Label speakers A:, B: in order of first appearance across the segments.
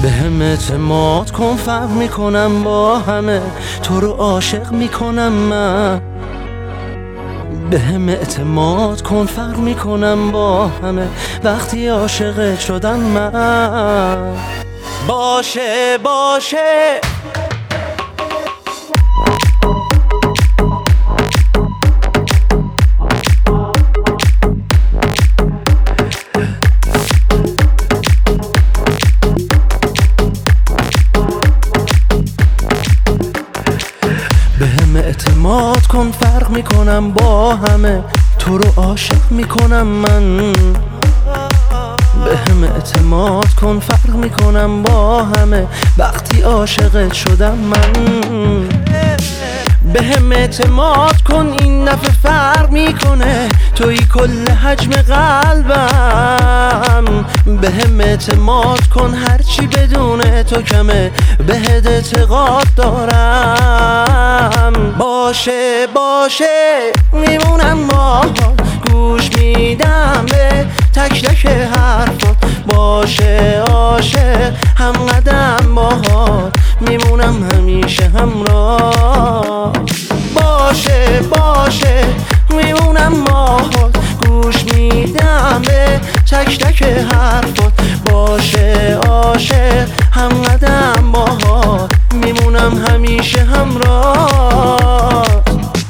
A: به هم اعتماد کن، فرق میکنم با همه، تو رو عاشق میکنم من. به هم اعتماد کن، فرق میکنم با همه، وقتی عاشقت شدم من. باشه باشه اعتماد کن، فرق میکنم با همه، تو رو عاشق میکنم من. به هم اعتماد کن، فرق میکنم با همه، وقتی عاشقت شدم من. به هم اعتماد کن، این دفعه فرق میکنه، توی کل حجم قلبم. به هم اعتماد کن، هرچی بدون تو کمه، بهت اعتقاد دارم. باشه باشه میمونم باهات، گوش میدم به تک تک حرفات. باشه عاشق هم قدم باهات، میمونم همیشه همراه. باشه باشه میمونم باهات، گوش میدم به تک تک حرفات. باشه عاشق هم قدم باهات، میمونم همیشه همراه.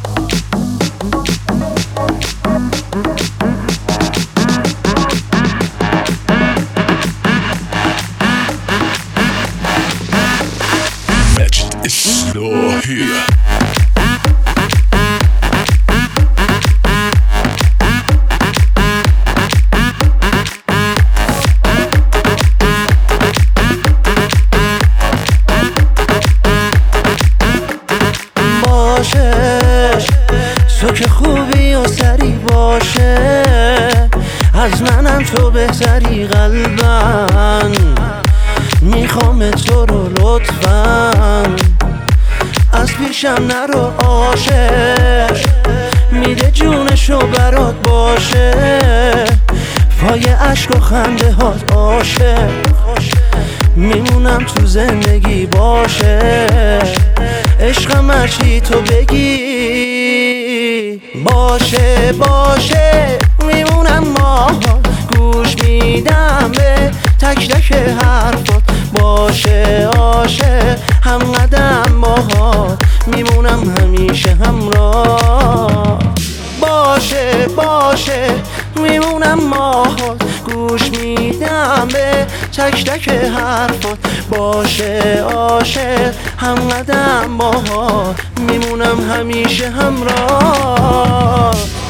A: تو که خوبی و سری باشه، از منم تو بهتری قلبن. میخوام تو رو لطفاً، از پیشم نرو عاشق، میده جونشو برات باشه، پای عشق و خنده هات عاشق، میمونم تو زندگی باشه، عشقم هرچی تو بگی. باشه باشه میمونم باهات، گوش میدم به تک تک حرفات. باشه عاشق هم قدم باهات، میمونم همیشه همراه. باشه باشه میمونم باهات، گوش میدم به تک تک حرفات. باشه عاشق هم قدم باهات، میمونم همیشه همراه.